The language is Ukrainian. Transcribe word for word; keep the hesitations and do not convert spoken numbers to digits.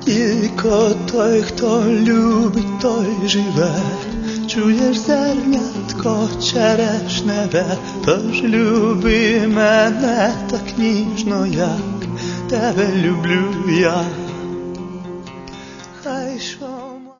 Тільки той, хто любить, той живе. Чуєш, зернятко черешневе, тож люби мене так ніжно, як тебе люблю я.